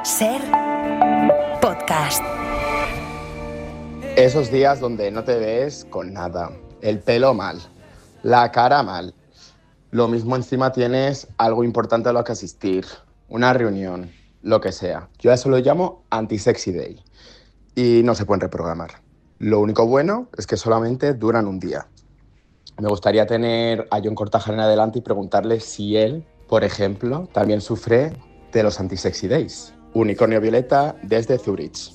Ser podcast. Esos días donde no te ves con nada, el pelo mal, la cara mal. Lo mismo encima tienes algo importante a lo que asistir, una reunión, lo que sea. Yo a eso lo llamo anti-sexy day y no se pueden reprogramar. Lo único bueno es que solamente duran un día. Me gustaría tener a Jon Kortajarena delante y preguntarle si él, por ejemplo, también sufre de los anti-sexy days. Unicornio Violeta desde Zurich.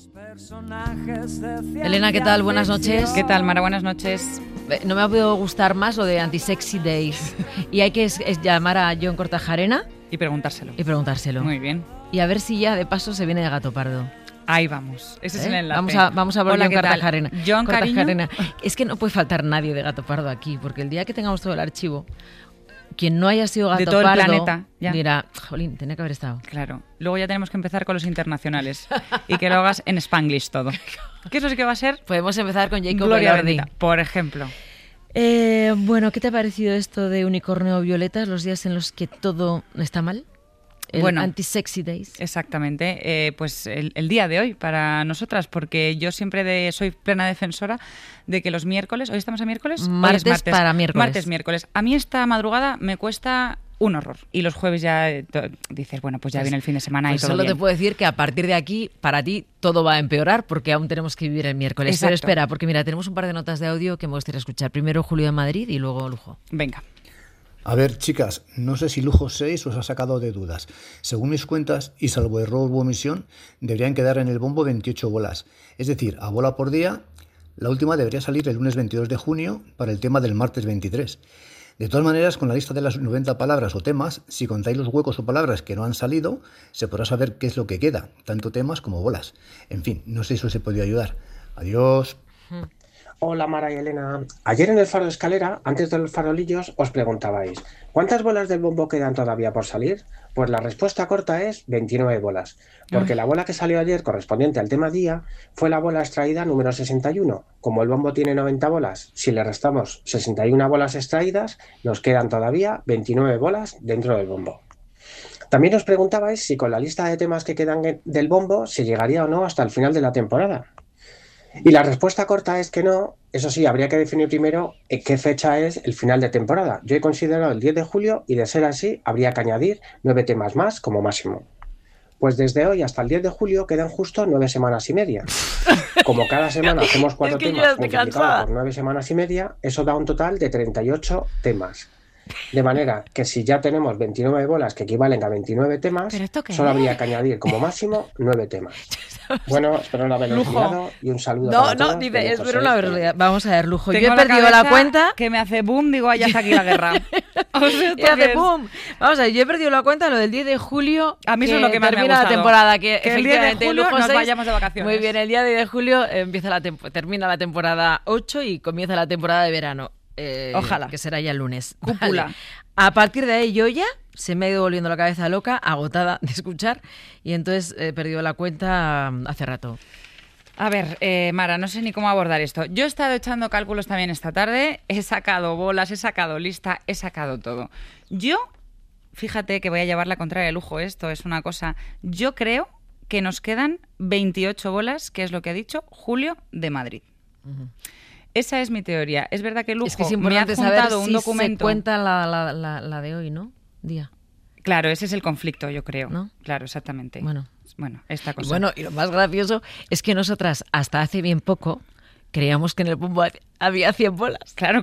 Elena, ¿qué tal? Buenas noches. ¿Qué tal, Mara? Buenas noches. No me ha podido gustar más lo de anti-sexy days. Y hay que llamar a Jon Kortajarena y preguntárselo. Muy bien. Y a ver si ya de paso se viene de Gato Pardo. Ahí vamos. Ese es el enlace. Vamos a ver Jon Kortajarena. Jon, cariño. Es que no puede faltar nadie de Gato Pardo aquí, porque el día que tengamos todo el archivo, quien no haya sido Gato de todo Pardo el planeta, ya dirá, jolín, tenía que haber estado. Claro. Luego ya tenemos que empezar con los internacionales y que lo hagas en Spanglish todo. Que eso sí que va a ser... Podemos empezar con Jacob Gloria Elordi, bendita, por ejemplo. Bueno, ¿qué te ha parecido esto de Unicornio Violeta, los días en los que todo está mal? El anti-sexy days. Exactamente. Pues el día de hoy para nosotras, porque yo siempre soy plena defensora de que los miércoles, hoy estamos a miércoles, martes para miércoles. Martes, miércoles. A mí esta madrugada me cuesta un horror. Y los jueves ya dices, bueno, pues ya viene el fin de semana y todo solo bien. Te puedo decir que a partir de aquí, para ti, todo va a empeorar porque aún tenemos que vivir el miércoles. Exacto. Pero espera, porque mira, tenemos un par de notas de audio que me gustaría escuchar. Primero Julio de Madrid y luego Lujo. Venga. A ver, chicas, no sé si Lujo 6 os ha sacado de dudas. Según mis cuentas, y salvo error u omisión, deberían quedar en el bombo 28 bolas. Es decir, a bola por día. La última debería salir el lunes 22 de junio para el tema del martes 23. De todas maneras, con la lista de las 90 palabras o temas, si contáis los huecos o palabras que no han salido, se podrá saber qué es lo que queda, tanto temas como bolas. En fin, no sé si os he podido ayudar. Adiós. Hola Mara y Elena. Ayer en el Faro de Escalera, antes de los farolillos, os preguntabais ¿cuántas bolas del bombo quedan todavía por salir? Pues la respuesta corta es 29 bolas, porque la bola que salió ayer correspondiente al tema día fue la bola extraída número 61. Como el bombo tiene 90 bolas, si le restamos 61 bolas extraídas, nos quedan todavía 29 bolas dentro del bombo. También os preguntabais si con la lista de temas que quedan del bombo se llegaría o no hasta el final de la temporada. Y la respuesta corta es que no. Eso sí, habría que definir primero qué fecha es el final de temporada. Yo he considerado el 10 de julio y de ser así, habría que añadir 9 temas más como máximo. Pues desde hoy hasta el 10 de julio quedan justo 9 semanas y media. Como cada semana hacemos 4 temas multiplicado por 9 semanas y media, eso da un total de 38 temas. De manera que si ya tenemos 29 bolas que equivalen a 29 temas, solo habría que añadir como máximo 9 temas. Bueno, espero no haberlo olvidado y un saludo para todos. No, dice, espero no haberlo olvidado. Vamos a ver, Lujo. Tengo yo he perdido la cuenta. Que me hace boom, digo, ya está aquí la guerra. O sea, y hace boom. Vamos a ver, yo he perdido la cuenta lo del 10 de julio. A mí eso es lo que más me ha termina gustado. La temporada. Que el 10 de julio Lujo nos 6, vayamos de vacaciones. Muy bien, el día 10 de julio termina la temporada 8 y comienza la temporada de verano. Ojalá. Que será ya el lunes. Cúpula. Vale. A partir de ahí yo ya se me ha ido volviendo la cabeza loca, agotada de escuchar, y entonces he perdido la cuenta hace rato. A ver, Mara, no sé ni cómo abordar esto. Yo he estado echando cálculos también esta tarde, he sacado bolas, he sacado lista, he sacado todo. Yo, fíjate que voy a llevar la contraria de Lujo, esto es una cosa, yo creo que nos quedan 28 bolas, que es lo que ha dicho Julio de Madrid. Uh-huh. Esa es mi teoría. Es verdad que Lujo me ha adjuntado un documento. Se cuenta la de hoy, ¿no? Día. Claro, ese es el conflicto, yo creo. ¿No? Claro, exactamente. Bueno, esta cosa. Y bueno, y lo más gracioso es que nosotras, hasta hace bien poco, creíamos que en el bombo había 100 bolas. Claro.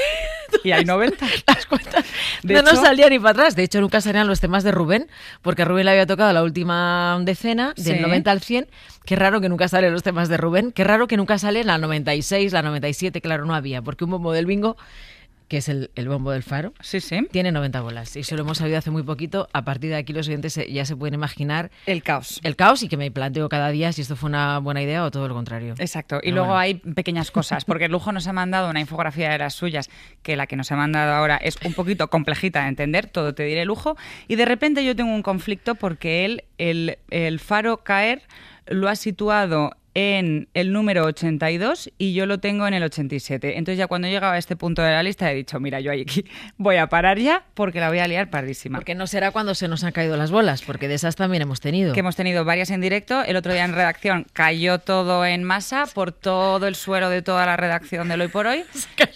Y hay 90. Las cuentas nos salían ni para atrás. De hecho, nunca salían los temas de Rubén, porque a Rubén le había tocado la última decena, del 90 al 100. Qué raro que nunca salen los temas de Rubén. Qué raro que nunca salen la 96, la 97. Claro, no había, porque un bombo del bingo, que es el bombo del Faro, sí. tiene 90 bolas. Y eso lo hemos sabido hace muy poquito. A partir de aquí los oyentes ya se pueden imaginar el caos. El caos, y que me planteo cada día si esto fue una buena idea o todo lo contrario. Exacto. Y luego hay pequeñas cosas, porque el Lujo nos ha mandado una infografía de las suyas, que la que nos ha mandado ahora es un poquito complejita de entender, todo te diré Lujo, y de repente yo tengo un conflicto porque el Faro caer lo ha situado en el número 82 y yo lo tengo en el 87. Entonces ya cuando llegaba a este punto de la lista he dicho, mira, yo aquí voy a parar ya porque la voy a liar pardísima. Porque no será cuando se nos han caído las bolas, porque de esas también hemos tenido. Que hemos tenido varias en directo. El otro día en redacción cayó todo en masa por todo el suero de toda la redacción del Hoy por Hoy.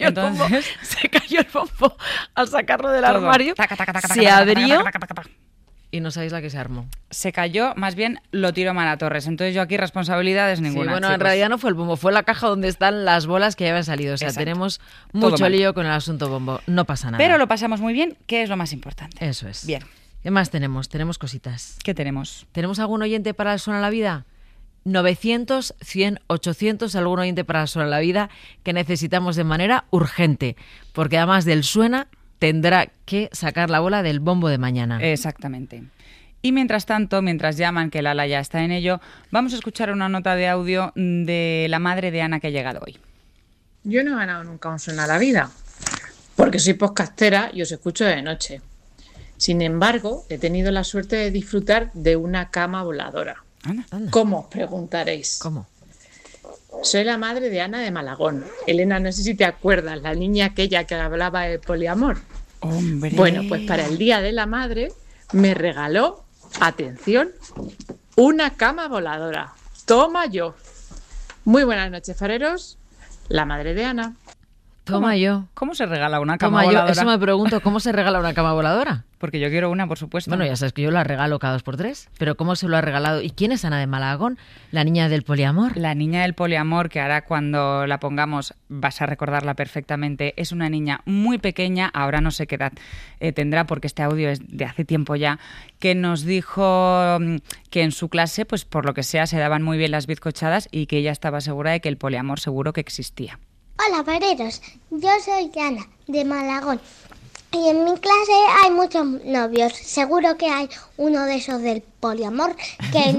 Se cayó el bombo al sacarlo del todo. armario. Se abrió y no sabéis la que se armó. Se cayó, más bien lo tiró Mara Torres. Entonces yo aquí responsabilidades ninguna. Sí, bueno, chicos. en realidad no fue el bombo, fue la caja donde están las bolas que ya habían salido. O sea, Exacto. tenemos Todo mucho mal. lío con el asunto bombo. No pasa nada. Pero lo pasamos muy bien, que es lo más importante. Eso es. Bien. ¿Qué más tenemos? Tenemos cositas. ¿Qué tenemos? ¿Tenemos algún oyente para el Suena la Vida? 900, 100, 800, algún oyente para el Suena la Vida que necesitamos de manera urgente. Porque además del Suena, tendrá que sacar la bola del bombo de mañana. Exactamente. Y mientras tanto, mientras llaman, que Lala ya está en ello, vamos a escuchar una nota de audio de la madre de Ana que ha llegado hoy. Yo no he ganado nunca un Suena la Vida, porque soy podcastera y os escucho de noche. Sin embargo, he tenido la suerte de disfrutar de una cama voladora. Anda. ¿Cómo? Os preguntaréis. ¿Cómo? Soy la madre de Ana de Malagón. Elena, no sé si te acuerdas, la niña aquella que hablaba de poliamor. ¡Hombre! Bueno, pues para el Día de la Madre me regaló, atención, una cama voladora. Toma yo. Muy buenas noches, fareros. La madre de Ana. Toma yo. ¿Cómo se regala una cama Toma yo. voladora? Eso me pregunto, ¿cómo se regala una cama voladora? Porque yo quiero una, por supuesto. Bueno, ya sabes que yo la regalo cada 2x3, pero ¿cómo se lo ha regalado? ¿Y quién es Ana de Malagón? ¿La niña del poliamor? La niña del poliamor, que ahora cuando la pongamos vas a recordarla perfectamente, es una niña muy pequeña, ahora no sé qué edad tendrá porque este audio es de hace tiempo ya, que nos dijo que en su clase, pues por lo que sea, se daban muy bien las bizcochadas y que ella estaba segura de que el poliamor seguro que existía. Hola, fareros. Yo soy Ana, de Malagón. Y en mi clase hay muchos novios. Seguro que hay uno de esos del poliamor, que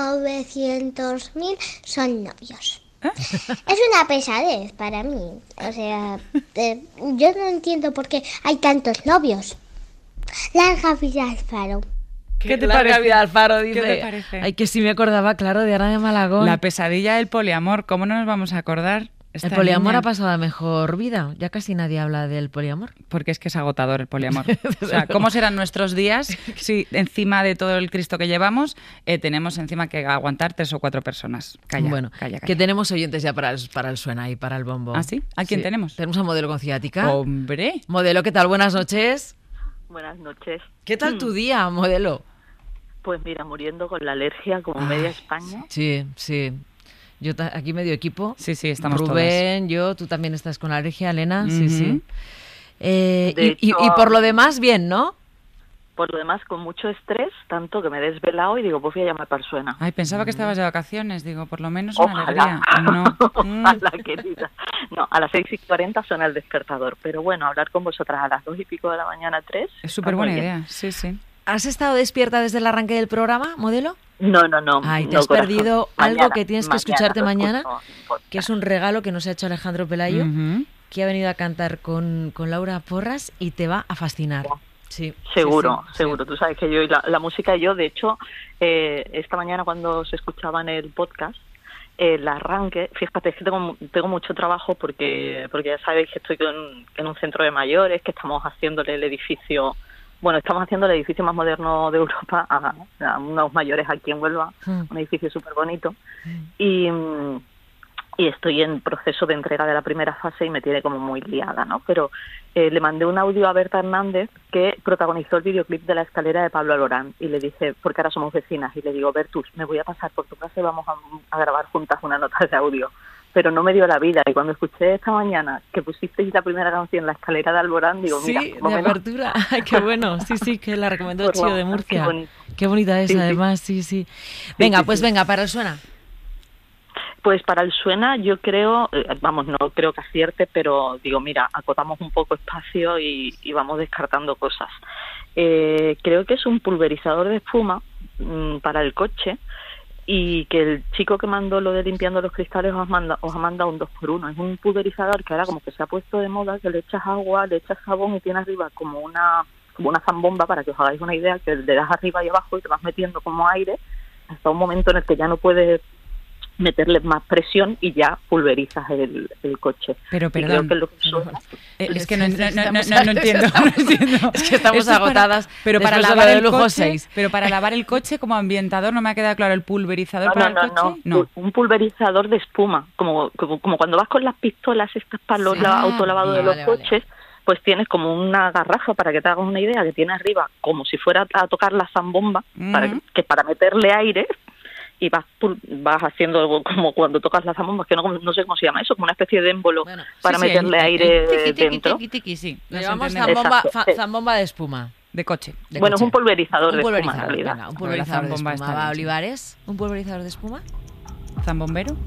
900.000 son novios. Es una pesadez para mí. O sea, yo no entiendo por qué hay tantos novios. Larga vida al faro. ¿Qué te Larga parece? vida al faro, dice. ¿Qué te parece? Ay, que sí me acordaba, claro, de Ana de Malagón. La pesadilla del poliamor, ¿cómo no nos vamos a acordar? El poliamor ha pasado a mejor vida. Ya casi nadie habla del poliamor. Porque es que es agotador el poliamor. O sea, ¿cómo serán nuestros días si encima de todo el Cristo que llevamos tenemos encima que aguantar 3 o 4 personas? Calla, Bueno, calla. que tenemos oyentes ya para el Suena y para el bombo. ¿Ah, sí? ¿A quién tenemos? Tenemos a Modelo con ciática. ¡Hombre! Modelo, ¿qué tal? Buenas noches. Buenas noches. ¿Qué tal tu día, Modelo? Pues mira, muriendo con la alergia como media España. Sí, sí. Yo aquí medio equipo. Sí, sí, estamos Rubén, yo, tú también estás con alergia, Elena. Sí, Ujú. sí. De Y hecho, por lo demás, bien, ¿no? Por lo demás, con mucho estrés, tanto que me he desvelado y digo, pues voy a llamar para Suena. Ay, pensaba que estabas de vacaciones. Digo, por lo menos una Ojalá. alegría. No. Ojalá, querida. No, a las 6:40 suena el despertador. Pero bueno, hablar con vosotras a las 2:00 de la mañana, 3. Es súper buena idea. Sí, sí. ¿Has estado despierta desde el arranque del programa, Modelo? No. Ay, te no, has corazón. perdido algo Mañana, que tienes que escucharte lo mañana, escucho en podcast. que es un regalo que nos ha hecho Alejandro Pelayo, Ujú. que ha venido a cantar con Laura Porras y te va a fascinar. Sí, Seguro, sí, sí, seguro. sí. Tú sabes que yo y la música y yo, de hecho, esta mañana cuando se escuchaba en el podcast, el arranque, fíjate, es que tengo mucho trabajo porque ya sabéis que estoy en un centro de mayores, que estamos haciendo el edificio más moderno de Europa a unos mayores aquí en Huelva, un edificio súper bonito. Y estoy en proceso de entrega de la primera fase y me tiene como muy liada, ¿no? Pero le mandé un audio a Berta Hernández, que protagonizó el videoclip de La escalera de Pablo Alborán, y le dije, porque ahora somos vecinas, y le digo, Bertus, me voy a pasar por tu casa y vamos a grabar juntas una nota de audio. Pero no me dio la vida, y cuando escuché esta mañana que pusisteis la primera canción, La escalera de Alborán, digo, Sí, mira, de apertura. Ay, qué bueno. Sí, que la recomendó Por Chío favor, de Murcia. qué bonito. Qué bonita es, Sí, sí. además, sí. Venga, sí, pues sí. venga, para el Suena. Pues para el Suena yo creo, no creo que acierte, pero digo, mira, acotamos un poco espacio y vamos descartando cosas. Creo que es un pulverizador de espuma para el coche, y que el chico que mandó lo de limpiando los cristales os ha mandado un 2x1. Es un pulverizador que ahora como que se ha puesto de moda, que le echas agua, le echas jabón y tiene arriba como una zambomba, para que os hagáis una idea, que le das arriba y abajo y te vas metiendo como aire hasta un momento en el que ya no puedes meterle más presión y ya pulverizas el coche. Pero Y perdón, creo que es lo que suena. es que no entiendo. Es que estamos Esto es agotadas. Pero para después de lavar lo de el lujo coche, 6. pero para lavar el coche como ambientador no me ha quedado claro. ¿El pulverizador para el coche? No. Un pulverizador de espuma, como cuando vas con las pistolas estas para los autolavados de los coches, pues tienes como una garrafa, para que te hagas una idea, que tiene arriba como si fuera a tocar la zambomba, para meterle aire, y vas haciendo como cuando tocas la zambomba, que no sé cómo se llama eso, como una especie de émbolo para meterle aire dentro. Sí. Lo llamamos Exacto, zambomba de espuma. De coche. Es un pulverizador de espuma, en Venga, realidad. un pulverizador de zambomba espuma. está ¿Va, bien, Olivares? ¿Un pulverizador de espuma? ¿Zambombero?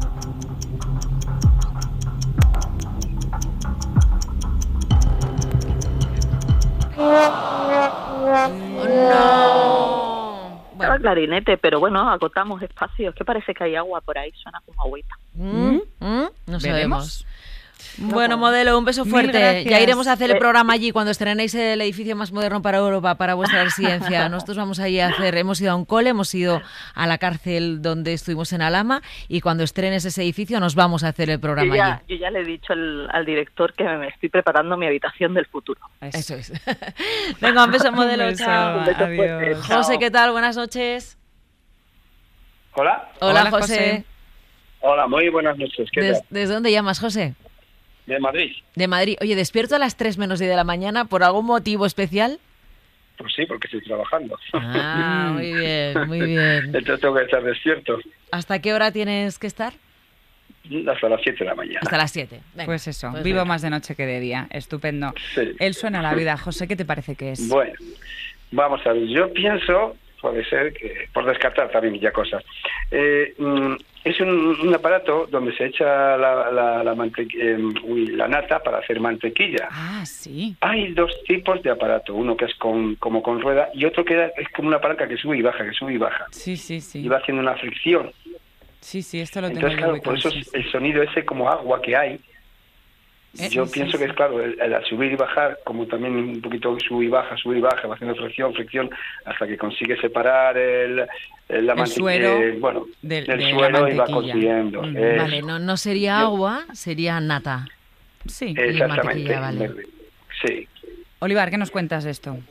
¡No! Estaba clarinete, pero bueno, agotamos espacios. Que parece que hay agua por ahí, suena como agüita. No sabemos. ¿Veremos? Bueno, modelo, un beso Mil fuerte. gracias. Ya iremos a hacer el programa allí cuando estrenéis el edificio más moderno para Europa, para vuestra residencia. Nosotros vamos allí a hacer, hemos ido a un cole, hemos ido a la cárcel donde estuvimos en Alhama, y cuando estrenes ese edificio nos vamos a hacer el programa allí. Yo ya le he dicho al director que me estoy preparando mi habitación del futuro. Eso es. Venga, un beso, modelo. Un beso, Chao. adiós. José, ¿qué tal? Buenas noches. Hola. Hola, José. Hola, muy buenas noches. ¿Qué tal? ¿Desde dónde llamas, José? De Madrid. De Madrid. Oye, ¿despierto a las 3 menos 10 de la mañana por algún motivo especial? Pues sí, porque estoy trabajando. Ah, muy bien, muy bien. Entonces tengo que estar despierto ¿Hasta qué hora tienes que estar? hasta las 7 de la mañana. Hasta las 7. Venga, Pues eso, pues vivo venga. más de noche que de día. Estupendo. Sí. Él suena a la vida. José, ¿qué te parece que es? Bueno, vamos a ver. Yo pienso, puede ser que, por descartar también ya cosas, es un aparato donde se echa la nata para hacer mantequilla. Ah, sí. Hay dos tipos de aparato, uno que es como con rueda y otro que es como una palanca que sube y baja, Sí. y va haciendo una fricción. Sí, esto lo tengo Entonces, yo claro, ubicado, por eso sí, sí. el sonido ese como agua que hay, yo pienso que es claro, el subir y bajar, como también un poquito sube y baja, va haciendo fricción, hasta que consigue separar la suero del de la suero y va mantequilla. consiguiendo. Vale, no sería agua, sería nata. Sí. Y Exactamente. mantequilla, vale. Sí. Olivar, ¿qué nos cuentas de esto?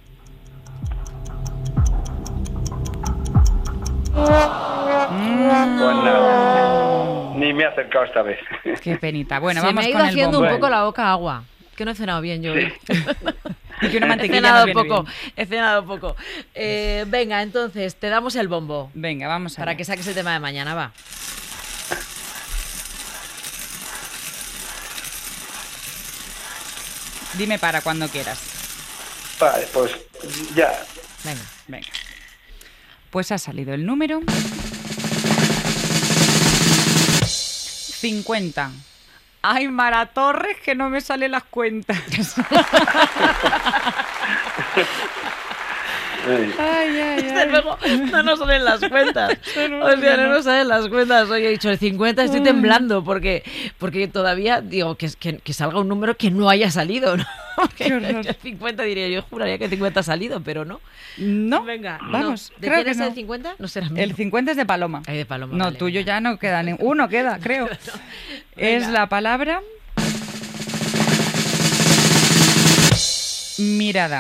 Pues nada, ni me he acercado esta vez. Qué penita. Bueno, Se vamos me ha ido con el haciendo bombo. un poco la boca agua. Que no he cenado bien yo. Sí. Y que una He mantequilla cenado nos viene poco. bien. He cenado poco. Venga, entonces, te damos el bombo. Venga, vamos a Para ver. que saques el tema de mañana, va. Dime para cuando quieras. Vale, pues ya. Venga. Pues ha salido el número 50. Ay, Mara Torres, que no me salen las cuentas. Desde luego, no nos salen las cuentas. O sea, no nos salen las cuentas. Oye, he dicho el 50, estoy temblando porque todavía digo que salga un número que no haya salido, ¿no? Porque el 50 diría yo, juraría que el 50 ha salido, pero no. No, Venga, vamos. no. ¿De creo quién que es no. el 50? No será mío. El 50 es de Paloma. Ay, de Paloma. No, vale, tuyo venga. ya no queda. Uno queda, creo. Es Venga. la palabra mirada.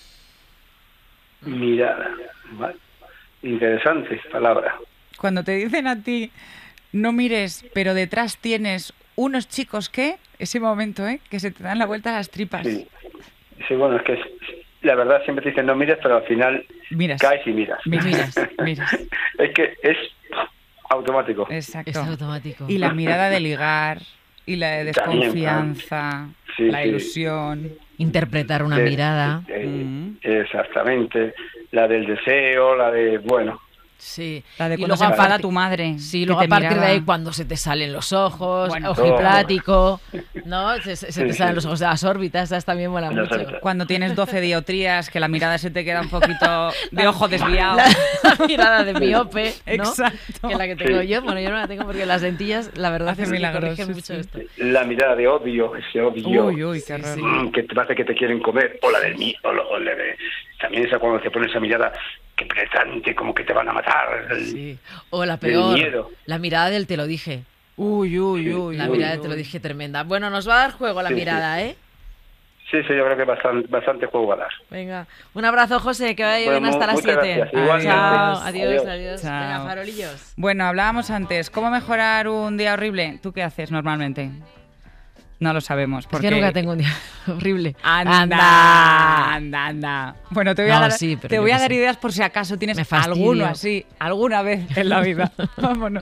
Mirada. Vale. Interesante palabra. Cuando te dicen a ti, no mires, pero detrás tienes unos chicos que, ese momento, que se te dan la vuelta a las tripas. Sí, bueno, es que la verdad siempre te dicen no mires, pero al final Miras. caes y miras. Miras. Es que es automático. Exacto. Es automático. Y la mirada de ligar, y la de También, desconfianza, sí, la sí. ilusión. Interpretar una mirada. Exactamente. La del deseo, la de, bueno. Sí. La de Y cuando luego se enfada aparte- tu madre. Sí, que luego te a partir miraba. de ahí cuando se te salen los ojos, Bueno. ojiplático, ¿no? Se te Sí, salen sí. los ojos de las órbitas, esas también molan Las mucho. órbitas. Cuando tienes 12 dioptrías, que la mirada se te queda un poquito de ojo desviado. La mirada de miope, ¿no? Exacto. Que es la que tengo Sí. yo. Bueno, yo no la tengo porque las lentillas, la verdad Hace es que milagros, corrigen sí, mucho sí. esto. La mirada de odio, ese odio. Uy, qué horror. Que te parece que te quieren comer. O la del mí, o la de... También esa cuando te pones esa mirada qué penetrante, como que te van a matar. Sí. O la peor, miedo. la mirada del te lo dije. Uy, la mirada del te lo dije tremenda. Bueno, nos va a dar juego la mirada, ¿eh? Sí, yo creo que bastante juego va a dar. Venga, un abrazo, José, que vaya bien hasta las 7. Chao, adiós. Venga, farolillos. Bueno, hablábamos antes, ¿cómo mejorar un día horrible? ¿Tú qué haces normalmente? No lo sabemos. Porque... Es que nunca tengo un día horrible. Anda. Bueno, te voy a dar ideas por si acaso tienes alguno así, alguna vez en la vida. Vámonos.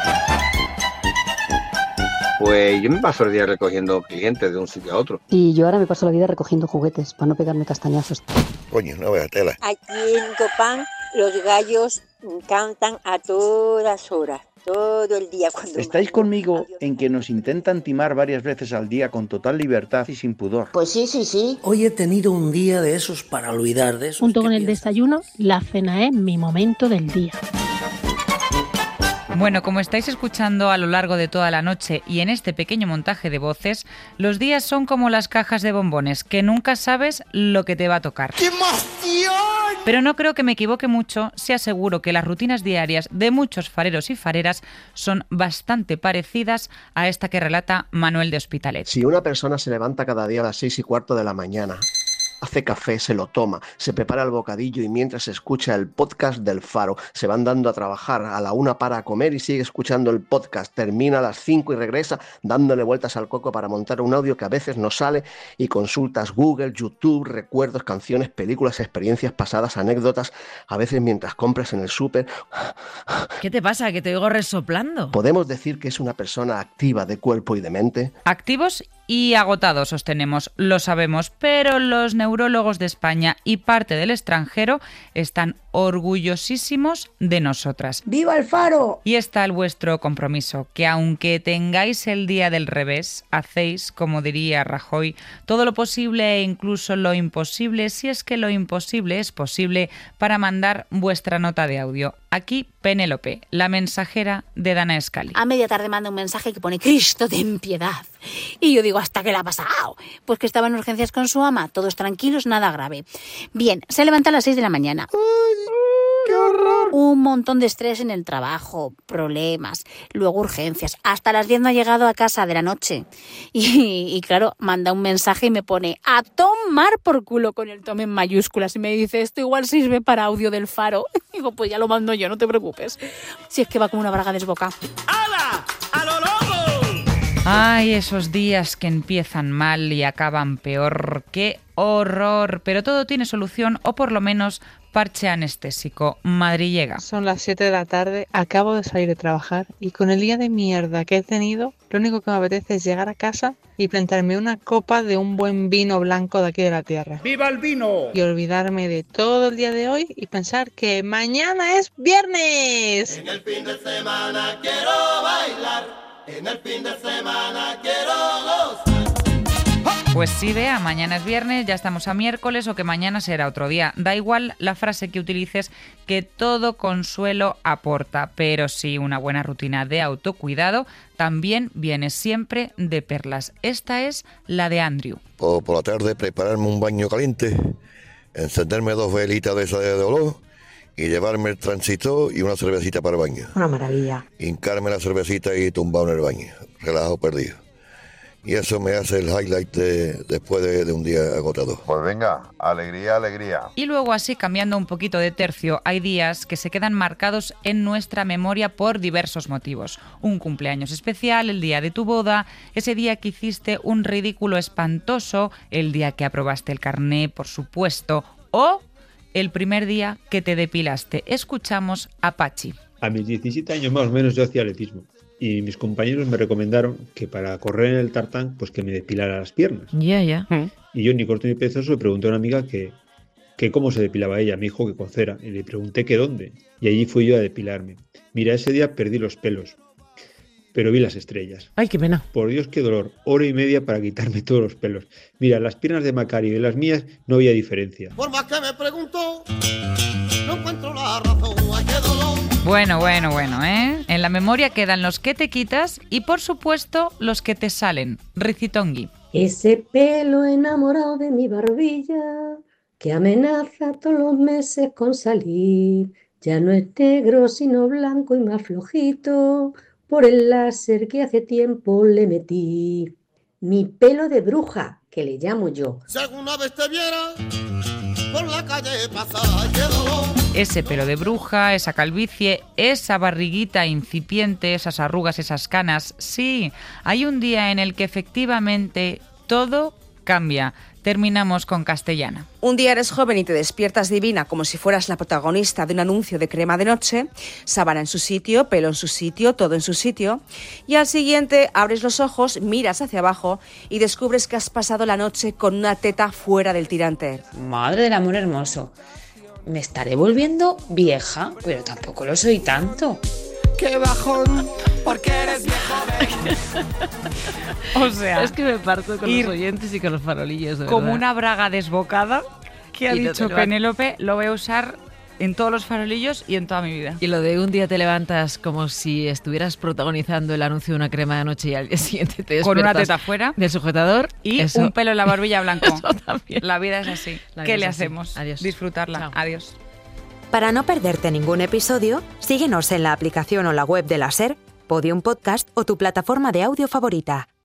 Pues yo me paso el día recogiendo clientes de un sitio a otro. Y yo ahora me paso la vida recogiendo juguetes para no pegarme castañazos. Coño, no vea tela. Aquí en Copán los gallos cantan a todas horas, todo el día. ¿Estáis conmigo en que nos intentan timar varias veces al día con total libertad y sin pudor? Pues sí. Hoy he tenido un día de esos para olvidar de eso. Junto con el desayuno, la cena es mi momento del día. Bueno, como estáis escuchando a lo largo de toda la noche y en este pequeño montaje de voces, los días son como las cajas de bombones, que nunca sabes lo que te va a tocar. ¡Qué emoción! Pero no creo que me equivoque mucho si aseguro que las rutinas diarias de muchos fareros y fareras son bastante parecidas a esta que relata Manuel de Hospitalet. Si una persona se levanta cada día a las 6:15 de la mañana, hace café, se lo toma, se prepara el bocadillo y mientras escucha el podcast del Faro, se va andando a trabajar, a la 1 para comer y sigue escuchando el podcast, termina a las 5 y regresa dándole vueltas al coco para montar un audio que a veces no sale y consultas Google, YouTube, recuerdos, canciones, películas, experiencias pasadas, anécdotas, a veces mientras compras en el súper. ¿Qué te pasa? Que te oigo resoplando. ¿Podemos decir que es una persona activa de cuerpo y de mente? Activos y agotados sostenemos, lo sabemos, pero los neurólogos de España y parte del extranjero están orgullosísimos de nosotras. ¡Viva el Faro! Y está el vuestro compromiso, que aunque tengáis el día del revés, hacéis, como diría Rajoy, todo lo posible e incluso lo imposible, si es que lo imposible es posible, para mandar vuestra nota de audio. Aquí Penélope, la mensajera de Dana Scully. A media tarde manda un mensaje que pone Cristo ten piedad. Y yo digo, ¿hasta qué le ha pasado? Pues que estaba en urgencias con su ama, todos tranquilos, nada grave. Bien, se levanta a las 6 de la mañana. ¡Qué horror! Un montón de estrés en el trabajo, problemas, luego urgencias. Hasta las 10 no ha llegado a casa de la noche. Y claro, manda un mensaje y me pone a tomar por culo con el tome en mayúsculas. Y me dice, esto igual sirve para audio del Faro. Digo, pues ya lo mando yo, no te preocupes. Si es que va como una braga desboca. ¡Hala! ¡A lo loco! Ay, esos días que empiezan mal y acaban peor. ¡Qué horror! Pero todo tiene solución, o por lo menos parche anestésico. Madrillega. Son las 7 de la tarde, acabo de salir de trabajar y con el día de mierda que he tenido, lo único que me apetece es llegar a casa y plantarme una copa de un buen vino blanco de aquí de la tierra. ¡Viva el vino! Y olvidarme de todo el día de hoy y pensar que mañana es viernes. En el fin de semana quiero bailar. En el fin de semana quiero gozar. Pues sí, vea, mañana es viernes, ya estamos a miércoles o que mañana será otro día. Da igual la frase que utilices, que todo consuelo aporta. Pero sí, una buena rutina de autocuidado también viene siempre de perlas. Esta es la de Andrew. Por la tarde prepararme un baño caliente, encenderme 2 velitas de esa de olor y llevarme el transistor y una cervecita para el baño. Una maravilla. Hincarme la cervecita y tumbado en el baño, relajado perdido. Y eso me hace el highlight después de un día agotador. Pues venga, alegría, alegría. Y luego así, cambiando un poquito de tercio, hay días que se quedan marcados en nuestra memoria por diversos motivos. Un cumpleaños especial, el día de tu boda, ese día que hiciste un ridículo espantoso, el día que aprobaste el carné, por supuesto, o el primer día que te depilaste. Escuchamos a Pachi. A mis 17 años más o menos yo hacía atletismo. Y mis compañeros me recomendaron que para correr en el tartán, pues que me depilara las piernas. Ya. Y yo, ni corto ni perezoso, le pregunté a una amiga que cómo se depilaba ella. Me dijo que con cera. Y le pregunté que dónde. Y allí fui yo a depilarme. Mira, ese día perdí los pelos, pero vi las estrellas. ¡Ay, qué pena! Por Dios, qué dolor. 1 hora y media para quitarme todos los pelos. Mira, las piernas de Macario y las mías no había diferencia. Por más que me pregunto, no encuentro la razón. ¡Ay, qué dolor! Bueno, ¿eh? En la memoria quedan los que te quitas y, por supuesto, los que te salen. Rizitongi. Ese pelo enamorado de mi barbilla que amenaza todos los meses con salir. Ya no es negro, sino blanco y más flojito, por el láser que hace tiempo le metí. Mi pelo de bruja, que le llamo yo. Si alguna vez te viera por la calle pasar, qué dolor. Ese pelo de bruja, esa calvicie, esa barriguita incipiente, esas arrugas, esas canas. Sí, hay un día en el que efectivamente todo cambia. Terminamos con Castellana. Un día eres joven y te despiertas divina como si fueras la protagonista de un anuncio de crema de noche, sábana en su sitio, pelo en su sitio, todo en su sitio, y al siguiente abres los ojos, miras hacia abajo y descubres que has pasado la noche con una teta fuera del tirante. Madre del amor hermoso, me estaré volviendo vieja, pero tampoco lo soy tanto. ¡Qué bajón! Porque eres viejo. O sea, es que me parto con los oyentes y con los farolillos, de como verdad. una braga desbocada que ha Y dicho Penélope, lo voy a usar en todos los farolillos y en toda mi vida. Y lo de un día te levantas como si estuvieras protagonizando el anuncio de una crema de noche y al día siguiente te despiertas con una teta fuera del sujetador y eso. Un pelo en la barbilla blanco. Eso también. La vida es así. ¿Qué le hacemos? Adiós. Disfrutarla. Chao. Adiós. Para no perderte ningún episodio, síguenos en la aplicación o la web de la SER, Podium Podcast o tu plataforma de audio favorita.